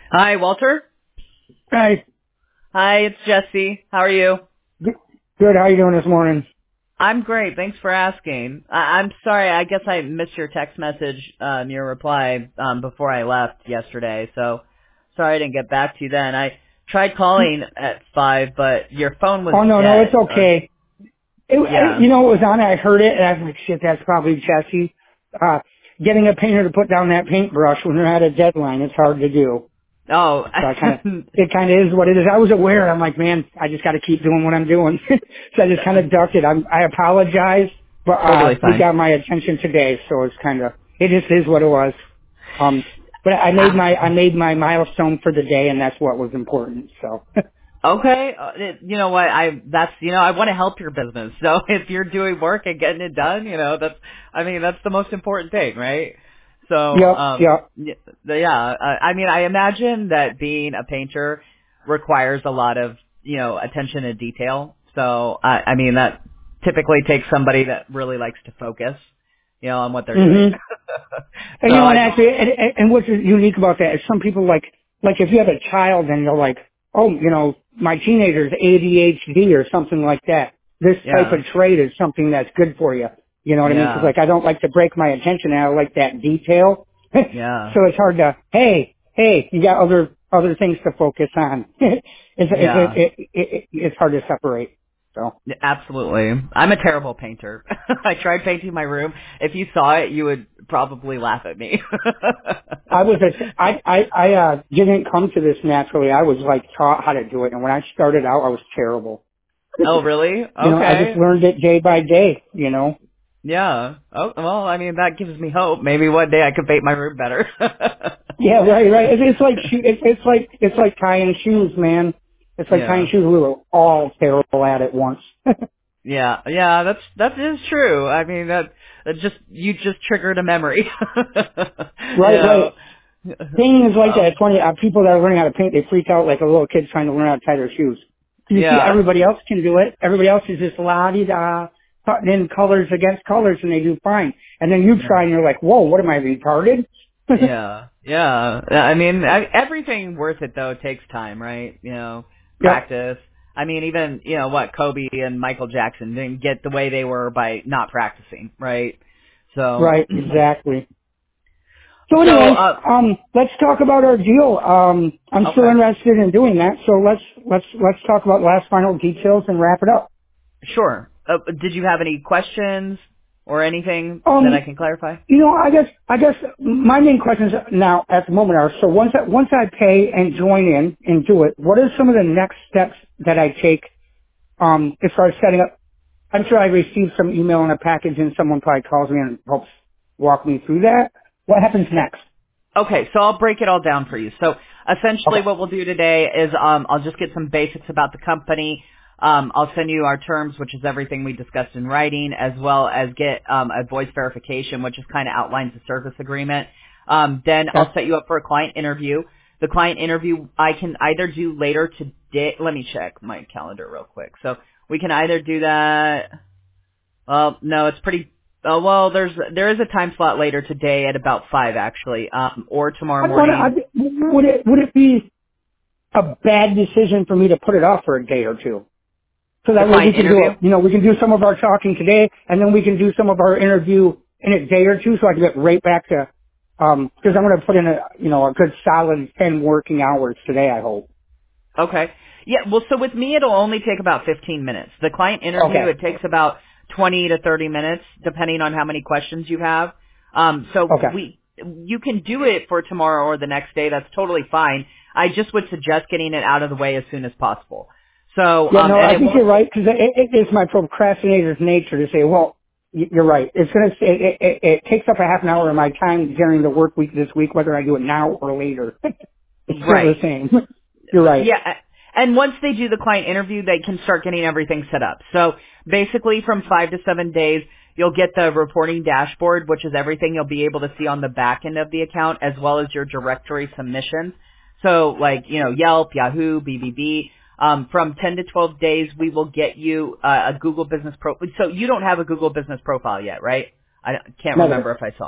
Hi, Walter. Hi. Hi, it's Jesse. How are you? Good. How you doing this morning? I'm great. Thanks for asking. I'm sorry. I guess I missed your text message, your reply, before I left yesterday. So sorry I didn't get back to you then. I tried calling at 5, but your phone was Oh, no, it's dead. okay. Yeah. You know, it was on, I heard it, and I was like, shit, that's probably Jesse. Getting a painter to put down that paintbrush when they're at a deadline, it's hard to do. Oh, So it kind of is what it is. I was aware. I'm like, man, I just got to keep doing what I'm doing. So I just kind of ducked it. I apologize, but, totally you fine. got my attention today, so it just is what it was. But I made my milestone for the day, and that's what was important, so. Okay, you know what? I want to help your business. So if you're doing work and getting it done, that's the most important thing, right? So, Yep. yeah. I imagine that being a painter requires a lot of, attention to detail. So, that typically takes somebody that really likes to focus, on what they're doing. hmm And So you know, I and totally, actually, and what's unique about that is some people like if you have a child and you're like, oh, my teenager's ADHD or something like that. This type yeah, of trait is something that's good for you. You know what I mean? Because yeah, like I don't like to break my attention, and I like that detail. yeah, So it's hard to, hey, you got other things to focus on. yeah. It's hard to separate. So. Yeah, absolutely. I'm a terrible painter. I tried painting my room. If you saw it, you would probably laugh at me. I didn't come to this naturally. I was like taught how to do it, and when I started out, I was terrible. Oh, really? I just Okay. learned it day by day. Yeah. Oh, well, that gives me hope. Maybe one day I could paint my room better. Yeah, right. It's like tying shoes, man. It's like tying Yeah. shoes. We were all terrible at it once. Yeah. Yeah, that is true. You just triggered a memory. you know. Right. Painting is like that. It's funny. People that are learning how to paint, they freak out like a little kid trying to learn how to tie their shoes. You see, Yeah. everybody else can do it. Everybody else is just la-di-da, putting in colors against colors, and they do fine. And then you Yeah. try, and you're like, whoa, what am I, retarded? Yeah, yeah. Everything worth it though takes time, right? Yep. Practice. Even Kobe and Michael Jackson didn't get the way they were by not practicing, right? So, Right, exactly. So so anyway, let's talk about our deal. I'm still okay, interested in doing that, so let's talk about last final details and wrap it up. sure. Did you have any questions or anything that I Um, can clarify? I guess my main questions now at the moment are, so once I pay and join in and do it, what are some of the next steps that I take, as far as setting up? I'm sure I received some email in a package and someone probably calls me and helps walk me through that. What happens next? Okay, so I'll break it all down for you. So essentially Okay. what we'll do today is I'll just get some basics about the company. I'll send you our terms, which is everything we discussed in writing, as well as get a voice verification, which is kind of outlines the service agreement. Then Okay. I'll set you up for a client interview. The client interview I can either do later today. Let me check my calendar real quick. So we can either do that. Well, no, it's pretty. Well, there is a time slot later today at about 5 actually, or tomorrow morning. Would it be a bad decision for me to put it off for a day or two? So The that way we client can do interview. it, we can do some of our talking today, and then we can do some of our interview in a day or two, so I can get right back to, because I'm going to put in a good solid 10 working hours today, I hope. Okay. Yeah. Well, so with me, it'll only take about 15 minutes. The client interview, Okay. it takes about 20 to 30 minutes, depending on how many questions you have. So Okay. you can do it for tomorrow or the next day. That's totally fine. I just would suggest getting it out of the way as soon as possible. So, Yeah, no, and I it think won't. you're right, because it's my procrastinator's nature to say, well, you're right. It takes up a half an hour of my time during the work week this week, whether I do it now or later. It's still the Right. same. You're right. Yeah, and once they do the client interview, they can start getting everything set up. So basically from 5 to 7 days, you'll get the reporting dashboard, which is everything you'll be able to see on the back end of the account, as well as your directory submissions. So like, Yelp, Yahoo, BBB. From 10 to 12 days, we will get you a Google Business Profile. So you don't have a Google Business Profile yet, right? I can't remember Negative. if I saw.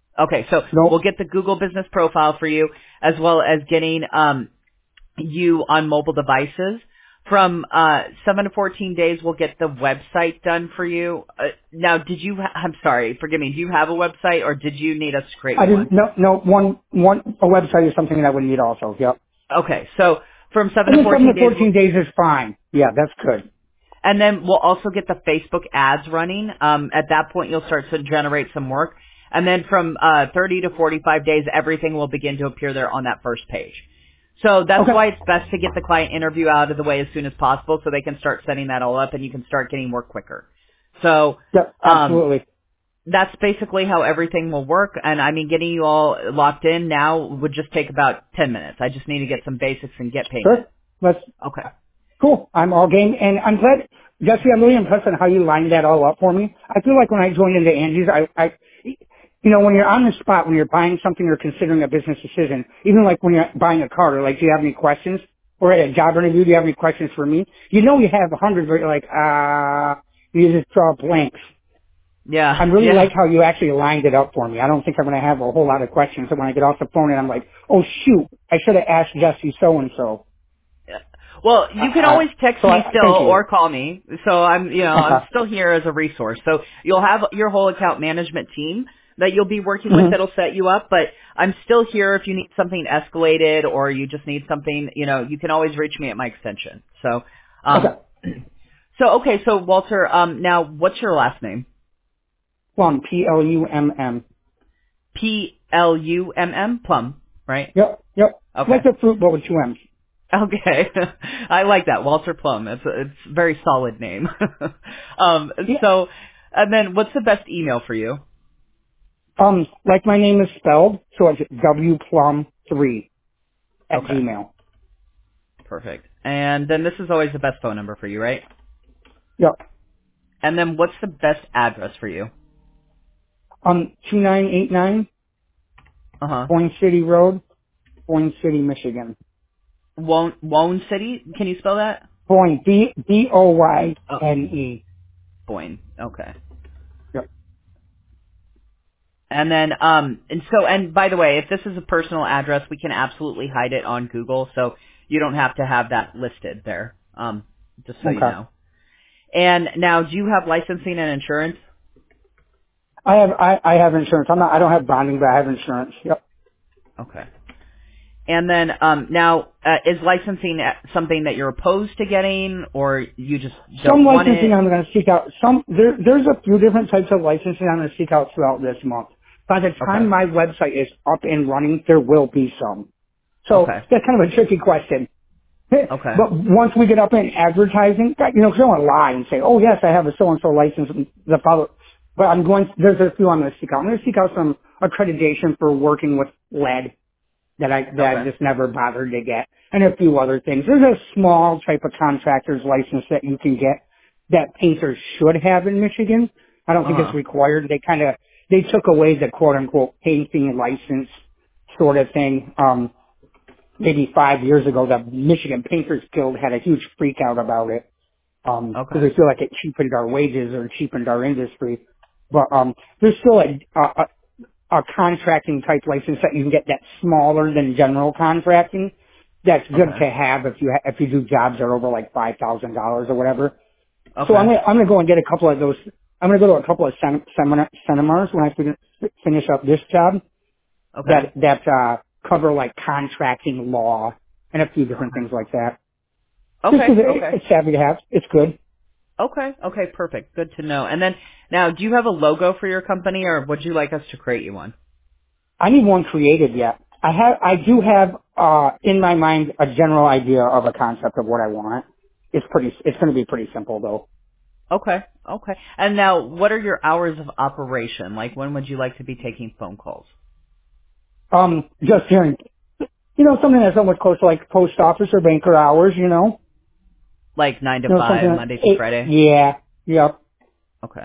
Okay, so Nope. we'll get the Google Business Profile for you, as well as getting you on mobile devices. From 7 to 14 days, we'll get the website done for you. Now, I'm sorry, forgive me, do you have a website, or did you need us to create I you one? didn't, no, a website is something that I would need also, yep. Okay, so from 7 And to then 7 14 to days, 14 days is fine. Yeah, that's good. and then we'll also get the Facebook ads running. At that point, you'll start to generate some work. And then from 30 to 45 days, everything will begin to appear there on that first page. So that's Okay. why it's best to get the client interview out of the way as soon as possible so they can start setting that all up and you can start getting work quicker. So Yep, absolutely. that's basically how everything will work. And I mean, getting you all locked in now would just take about 10 minutes. I just need to get some basics and get payment. Sure. Let's, Okay. cool. I'm all game. And I'm glad, Jesse, I'm really impressed on how you lined that all up for me. I feel like when I joined into Angie's, when you're on the spot, when you're buying something or considering a business decision, even like when you're buying a car, or like, do you have any questions? Or at a job interview, do you have any questions for me? You have hundreds, but you're like, you just draw blanks. Yeah. I really Yeah. like how you actually lined it up for me. I don't think I'm going to have a whole lot of questions. So when I get off the phone and I'm like, oh shoot, I should have asked Jesse so and so. Well, you can always text So me still thank you. or call me. So I'm Okay. still here as a resource. So you'll have your whole account management team that you'll be working with hmm that'll set you up, but I'm still here if you need something escalated or you just need something, you can always reach me at my extension. So, Okay. okay, so Walter, now what's your last name? Plum, Plumm. Plumm, Plum, right? Yep. Okay. Like the fruit, but with two M's. Okay. I like that. Walter Plum. It's a very solid name. um, Yeah. so, and then what's the best email for you? Like my name is spelled, so it's wplum3 at Okay. Gmail. Perfect. And then this is always the best phone number for you, right? Yep. And then what's the best address for you? 2989 Uh-huh. Boyne City Road, Boyne City, Michigan. Wone City? Can you spell that? Boyne, Oh, Boyne. Boyne. Okay. Yep. And then, and by the way, if this is a personal address, we can absolutely hide it on Google, so you don't have to have that listed there, just so you Okay. know. And now, do you have licensing and insurance? I have insurance. I don't have bonding, but I have insurance. Yep. Okay. And then, now, is licensing something that you're opposed to getting, or you just Some don't want licensing it? I'm going to seek out. There's a few different types of licensing I'm going to seek out throughout this month. By the time Okay. my website is up and running, there will be some. So Okay. that's kind of a tricky question. Okay. But once we get up in advertising, 'cause I don't want to lie and say, oh yes, I have a so-and-so license. But there's a few I'm going to seek out. I'm going to seek out some accreditation for working with lead that I Okay. just never bothered to get, and a few other things. There's a small type of contractor's license that you can get that painters should have in Michigan. I don't think it's Uh-huh. required. They took away the quote unquote painting license sort of thing. Maybe 5 years ago, the Michigan Painters Guild had a huge freak out about it. Because Okay. they feel like it cheapened our wages or cheapened our industry. But, there's still a contracting type license that you can get that's smaller than general contracting. That's good Okay. to have if you do jobs that are over like $5,000 or whatever. So Okay. I'm gonna go and get a couple of those. I'm gonna go to a couple of seminars when I finish up this job Okay. that cover like contracting law and a few different Okay. things like that. Just Okay. 'cause Okay. it's savvy to have. It's good. Okay. Okay. Perfect. Good to know. And then now, do you have a logo for your company, or would you like us to create you one? I need one created yet. I do have, in my mind a general idea of a concept of what I want. It's gonna be pretty simple though. Okay. Okay. And now, what are your hours of operation? Like, when would you like to be taking phone calls? Just hearing, something that's somewhat close to like post office or banker hours, Like 9 to something 5, like, Monday through Friday? yeah, yep. Okay.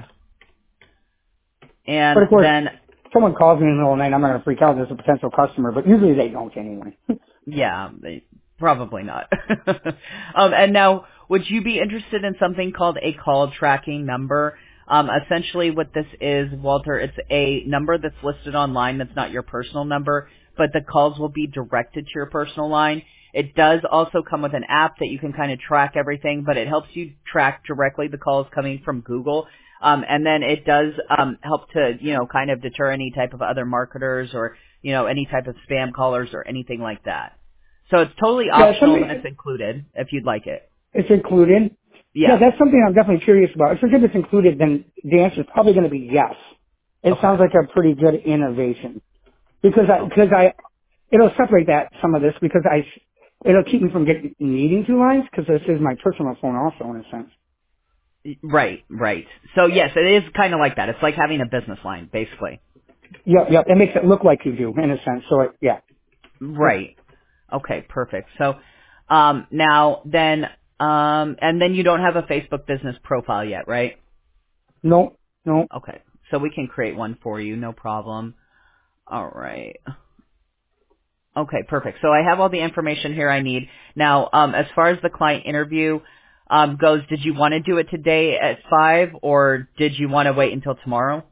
But And of course, then, someone calls me in the middle of the night, I'm gonna freak out as a potential customer, but usually they don't anyway. yeah, probably not. And now, would you be interested in something called a call tracking number? Essentially what this is, Walter, it's a number that's listed online that's not your personal number, but the calls will be directed to your personal line. It does also come with an app that you can kind of track everything, but it helps you track directly the calls coming from Google. And then it does help to, kind of deter any type of other marketers or, any type of spam callers or anything like that. So it's totally optional and it's included if you'd like it. It's included? Yeah, Yeah. that's something I'm definitely curious about. If it's included, then the answer is probably going to be yes. It sounds like a pretty good innovation. Because it'll separate some of this because it'll keep me from needing two lines because this is my personal phone also in a sense. Right. So yes, it is kind of like that. It's like having a business line, basically. Yep. It makes it look like you do in a sense. So yeah. Right. Okay, perfect. So, now then, and then you don't have a Facebook business profile yet, right? No. Okay. So we can create one for you, no problem. All right. Okay, perfect. So I have all the information here I need. Now, as far as the client interview goes, did you want to do it today at 5 or did you want to wait until tomorrow?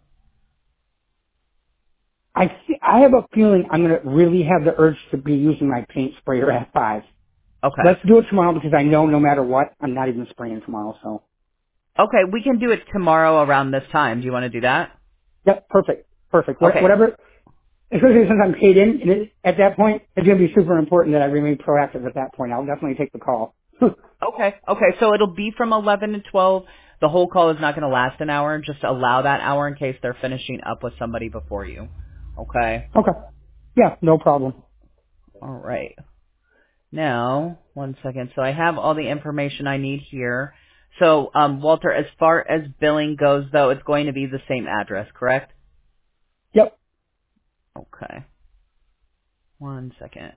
I have a feeling I'm going to really have the urge to be using my paint sprayer at 5. Okay. Let's do it tomorrow because I know no matter what, I'm not even spraying tomorrow. So. Okay, we can do it tomorrow around this time. Do you want to do that? Yep. Perfect. Okay. Whatever. Especially since I'm paid in, and at that point, it's going to be super important that I remain proactive at that point. I'll definitely take the call. Okay. So it'll be from 11 to 12. The whole call is not going to last an hour. Just allow that hour in case they're finishing up with somebody before you. Okay. Okay. Yeah, no problem. All right. Now, one second. So I have all the information I need here. So, Walter, as far as billing goes, though, it's going to be the same address, correct? Yep. Okay. One second.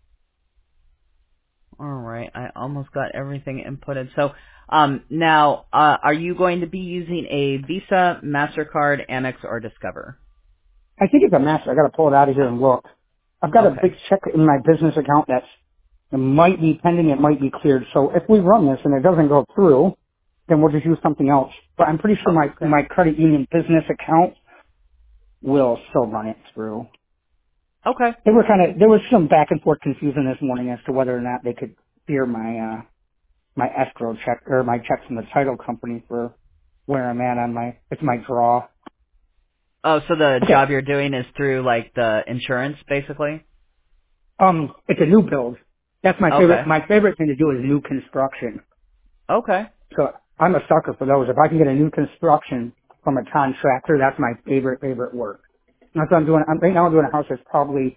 All right. I almost got everything inputted. So, now, are you going to be using a Visa, MasterCard, Amex, or Discover? I think it's a mess. I got to pull it out of here and look. I've got a big Okay. check in my business account it might be pending, it might be cleared. So if we run this and it doesn't go through, then we'll just use something else. But I'm pretty sure Okay. my credit union business account will still run it through. Okay. There was some back and forth confusion this morning as to whether or not they could clear my escrow check or my check from the title company for where I'm at on it's my draw. Oh, so the Okay. job you're doing is through, like, the insurance, basically? It's a new build. That's my favorite. Okay. My favorite thing to do is new construction. Okay. So I'm a sucker for those. If I can get a new construction from a contractor, that's my favorite work. And that's what I'm doing. Right now I'm doing a house that's probably,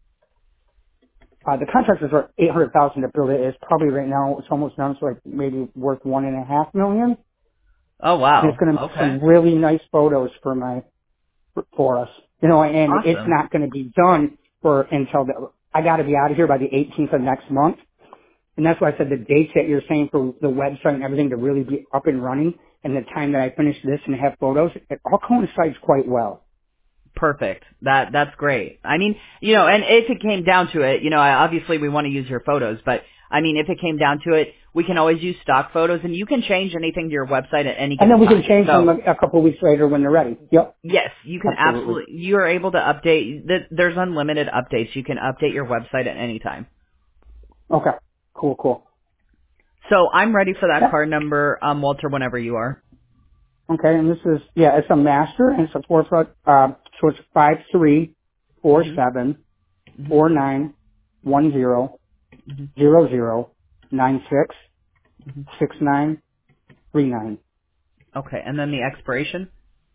the contractors are $800,000 to build it. It's probably right now, it's almost done, so like maybe worth $1.5 million. Oh, And it's wow. going to make Okay. some really nice photos for us. And it's Awesome. not going to be done I got to be out of here by the 18th of next month. And that's why I said the dates that you're saying for the website and everything to really be up and running and the time that I finish this and have photos, it all coincides quite well. Perfect. That's great. I mean, and if it came down to it, obviously we want to use your photos, but I mean, if it came down to it, we can always use stock photos and you can change anything to your website at any And given then we can time. change them So, a couple of weeks later when they're ready. Yep, yes, you can absolutely. you are able to update, there's unlimited updates. You can update your website at any time. Okay, cool. So I'm ready for that Yeah. card number, Walter, whenever you are. Okay, and this is, it's a master and it's a so it's 5347 hmm 4910 hmm 96 hmm 6939. Okay, and then the expiration?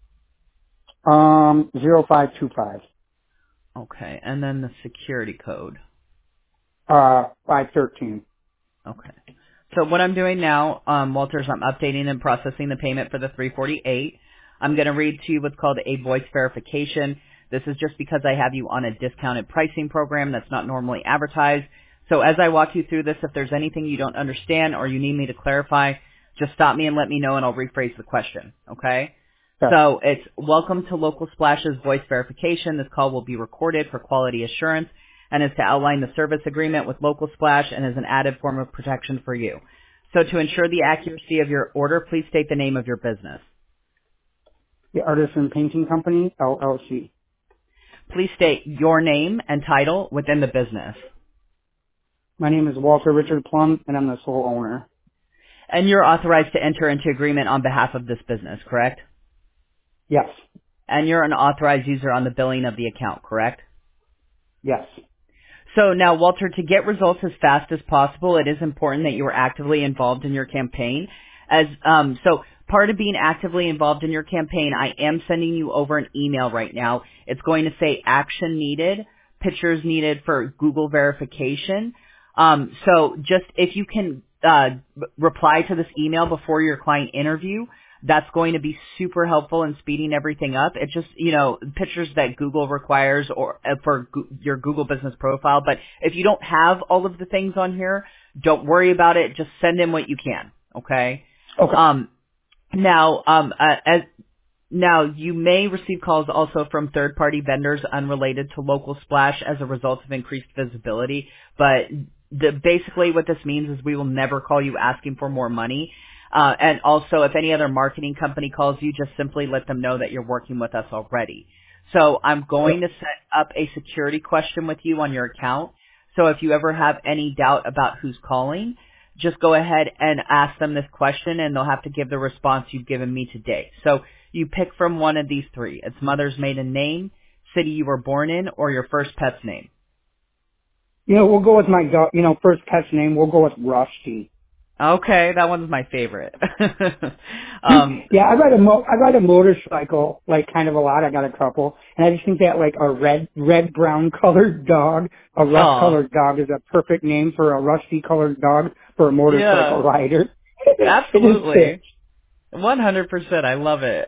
0525. Okay, and then the security code. 513. Okay. So what I'm doing now, Walter, is I'm updating and processing the payment for the 348. I'm going to read to you what's called a voice verification. This is just because I have you on a discounted pricing program that's not normally advertised. So as I walk you through this, if there's anything you don't understand or you need me to clarify, just stop me and let me know and I'll rephrase the question. Okay? Okay. So it's welcome to Local Splash's voice verification. This call will be recorded for quality assurance and is to outline the service agreement with Local Splash and is an added form of protection for you. So to ensure the accuracy of your order, please state the name of your business. The Artisan Painting Company, LLC. Please state your name and title within the business. My name is Walter Richard Plum, and I'm the sole owner. And you're authorized to enter into agreement on behalf of this business, correct? Yes. And you're an authorized user on the billing of the account, correct? Yes. So now, Walter, to get results as fast as possible, it is important that you are actively involved in your campaign. So part of being actively involved in your campaign, I am sending you over an email right now. It's going to say action needed, pictures needed for Google verification. So just if you can reply to this email before your client interview, that's going to be super helpful in speeding everything up. It's just, pictures that Google requires or for your Google business profile. But if you don't have all of the things on here, don't worry about it. Just send in what you can. Okay. Okay. Now you may receive calls also from third-party vendors unrelated to Local Splash as a result of increased visibility. But basically what this means is we will never call you asking for more money. And also, if any other marketing company calls you, just simply let them know that you're working with us already. So I'm going to set up a security question with you on your account. So if you ever have any doubt about who's calling, just go ahead and ask them this question, and they'll have to give the response you've given me today. So you pick from one of these three. It's mother's maiden name, city you were born in, or your first pet's name. We'll go with my dog, first pet's name, we'll go with Rusty. Okay, that one's my favorite. Yeah, I ride a motorcycle, kind of a lot. I got a couple. And I just think that, a red brown colored dog, a rust colored dog is a perfect name for a rusty colored dog for a motorcycle rider. Absolutely. 100%. I love it.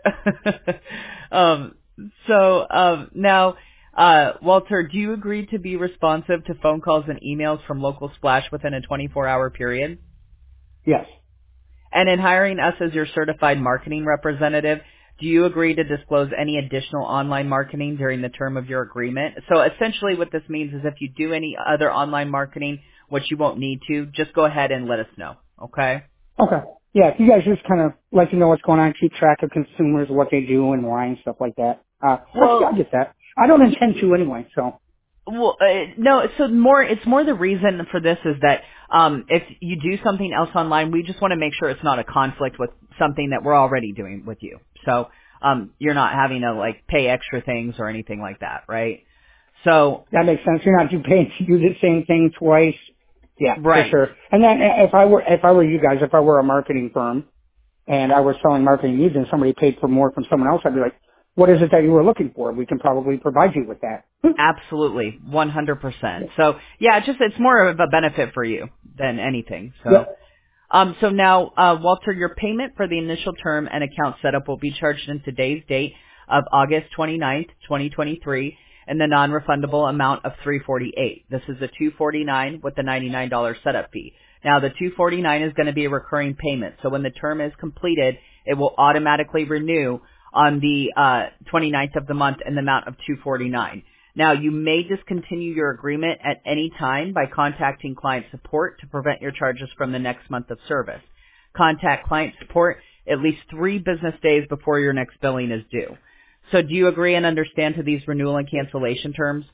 Now, Walter, do you agree to be responsive to phone calls and emails from Local Splash within a 24-hour period? Yes. And in hiring us as your certified marketing representative, do you agree to disclose any additional online marketing during the term of your agreement? So essentially what this means is if you do any other online marketing, which you won't need to, just go ahead and let us know. Okay? Okay. Yeah, if you guys just kind of let you know what's going on, keep track of consumers, what they do and why and stuff like that. Well, I get that. I don't intend to anyway, so. Well, no, so it's more the reason for this is that if you do something else online, we just want to make sure it's not a conflict with something that we're already doing with you. So you're not having to pay extra things or anything like that, right? So that makes sense. You're not paying to do the same thing twice. Yeah, right. For sure. And then if I were you guys, if I were a marketing firm and I was selling marketing needs and somebody paid for more from someone else, I'd be like, what is it that you were looking for? We can probably provide you with that. Absolutely, 100%. So yeah, it's more of a benefit for you than anything. So, yep. So now, Walter, your payment for the initial term and account setup will be charged in today's date of August 29th, 2023, and the non-refundable amount of $348. This is a $249 with the $99 setup fee. Now, the $249 is going to be a recurring payment. So when the term is completed, it will automatically renew on the 29th of the month in the amount of $249. Now, you may discontinue your agreement at any time by contacting client support to prevent your charges from the next month of service. Contact client support at least 3 business days before your next billing is due. So do you agree and understand to these renewal and cancellation terms?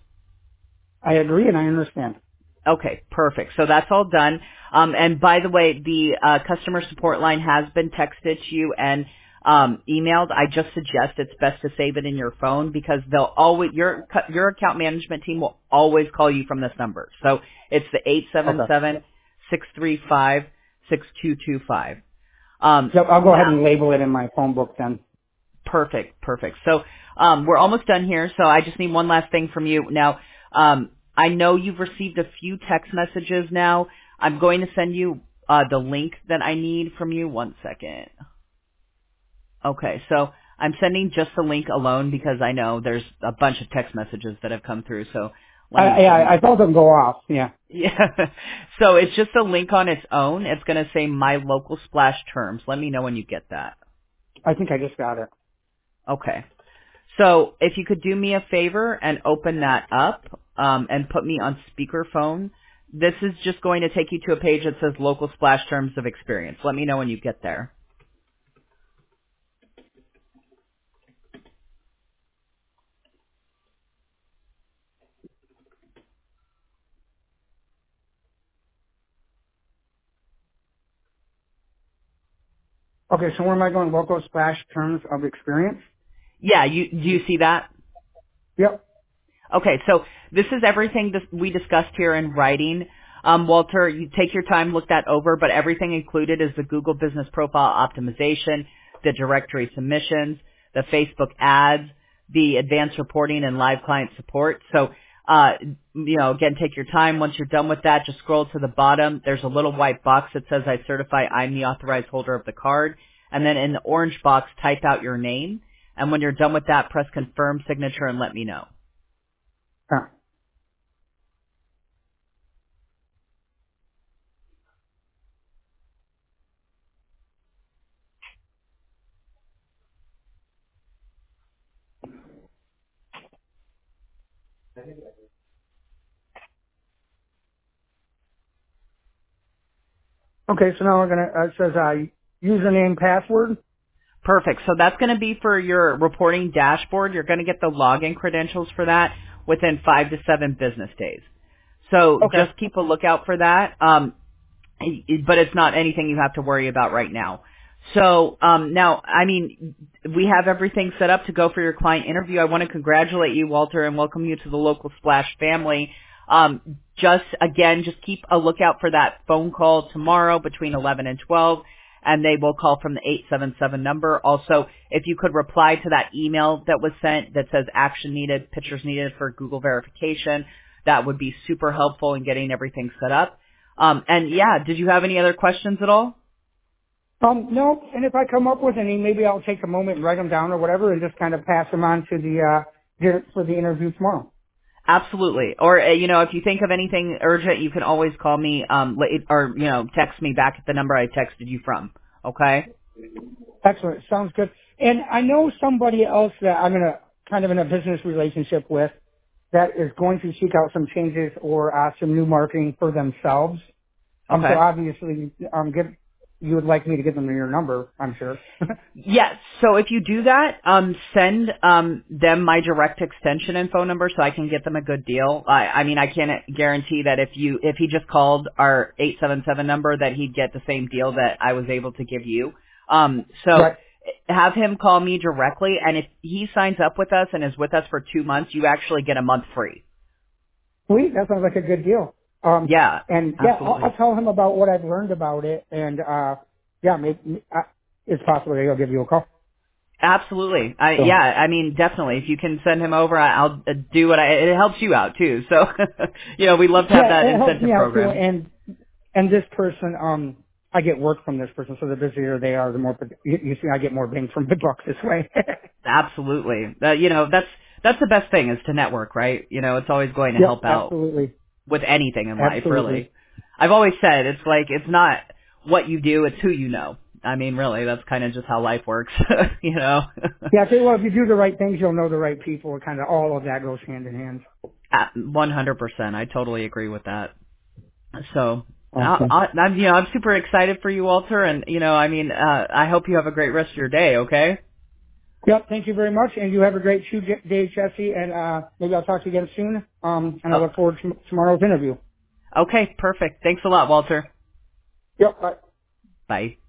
I agree and I understand. Okay, perfect. So that's all done. And by the way, the customer support line has been texted to you and emailed. I just suggest it's best to save it in your phone because they'll always your account management team will always call you from this number. So it's the 877-635-6225. Yep, I'll go ahead and label it in my phone book then. Perfect. So we're almost done here. So I just need one last thing from you. Now, I know you've received a few text messages now. I'm going to send you the link that I need from you. One second. Okay, so I'm sending just the link alone because I know there's a bunch of text messages that have come through. So I felt them go off. Yeah. Yeah. So it's just a link on its own. It's going to say My Local Splash Terms. Let me know when you get that. I think I just got it. Okay. So if you could do me a favor and open that up and put me on speakerphone, this is just going to take you to a page that says Local Splash Terms of Experience. Let me know when you get there. Okay, so where am I going? Local splash terms of experience? Yeah, do you see that? Yep. Okay, so this is everything we discussed here in writing. Walter, you take your time, look that over, but everything included is the Google Business Profile Optimization, the directory submissions, the Facebook ads, the advanced reporting and live client support. So, again, take your time. Once you're done with that, just scroll to the bottom. There's a little white box that says, I certify I'm the authorized holder of the card. And then in the orange box, type out your name. And when you're done with that, press confirm signature and let me know. Huh. Okay, so now we're gonna, it says, username, password. Perfect. So that's going to be for your reporting dashboard. You're going to get the login credentials for that within 5 to 7 business days. So Okay. just keep a lookout for that. But it's not anything you have to worry about right now. So now, I mean, we have everything set up to go for your client interview. I want to congratulate you, Walter, and welcome you to the local Splash family. Just keep a lookout for that phone call tomorrow between 11 and 12, and they will call from the 877 number. Also, if you could reply to that email that was sent that says action needed, pictures needed for Google verification, that would be super helpful in getting everything set up. And yeah, did you have any other questions at all? No, and if I come up with any, maybe I'll take a moment and write them down or whatever and just kind of pass them on to for the interview tomorrow. Absolutely. Or, if you think of anything urgent, you can always call me, or, text me back at the number I texted you from. Okay? Excellent. Sounds good. And I know somebody else that I'm kind of in a business relationship with that is going to seek out some changes or some new marketing for themselves. So Okay. obviously, you would like me to give them your number, I'm sure. Yes. So if you do that, send them my direct extension and phone number so I can get them a good deal. I mean, I can't guarantee that if he just called our 877 number that he'd get the same deal that I was able to give you. So Right. have him call me directly, and if he signs up with us and is with us for 2 months, you actually get a month free. Sweet. That sounds like a good deal. Yeah, And yeah, absolutely. I'll tell him about what I've learned about it, and yeah, maybe it's possible that he'll give you a call. Absolutely. So, Yeah, I mean, definitely. If you can send him over, I'll do it helps you out too. So, we love to have yeah, that it helps incentive me out too. program. And this person, I get work from this person, so the busier they are, the more you see, I get more bang from the buck this way. Absolutely. That's the best thing is to network, right? It's always going to Yep, help out absolutely, with anything in life, absolutely. really. I've always said it's not what you do, it's who you know. I mean, really, that's kind of just how life works, Yeah, I tell you what, if you do the right things, you'll know the right people. Kind of all of that goes hand in hand. 100%. I totally agree with that. So, Awesome. I'm super excited for you, Walter, and I hope you have a great rest of your day. Okay. Yep, thank you very much, and you have a great day, Jesse, and maybe I'll talk to you again soon. And I look forward to tomorrow's interview. Okay, perfect. Thanks a lot, Walter. Yep, bye. Bye.